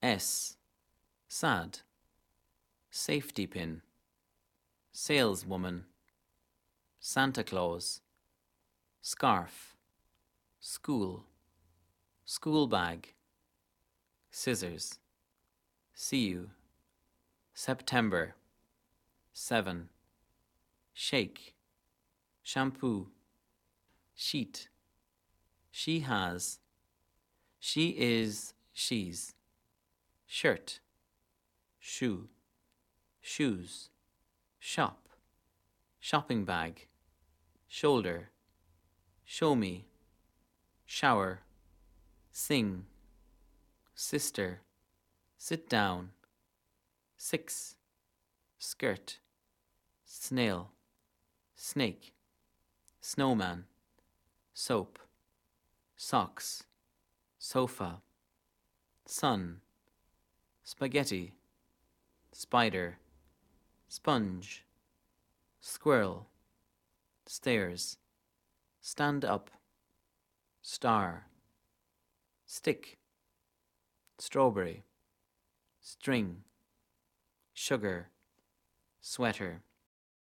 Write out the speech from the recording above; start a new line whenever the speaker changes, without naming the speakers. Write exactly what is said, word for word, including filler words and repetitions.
S. Sad. Safety pin. Saleswoman. Santa Claus. Scarf. School. School bag. Scissors. See you. September. Seven. Shake. Shampoo. Sheet. She has. She is, she's. Shirt. Shoe. Shoes. Shop. Shopping bag. Shoulder. Show me. Shower. Sing. Sister. Sit down. Six. Skirt. Snail. Snake. Snowman. Soap. Socks. Sofa. Sun. Spaghetti. Spider. Sponge. Squirrel. Stairs. Stand up. Star. Stick. Strawberry. String. Sugar. Sweater.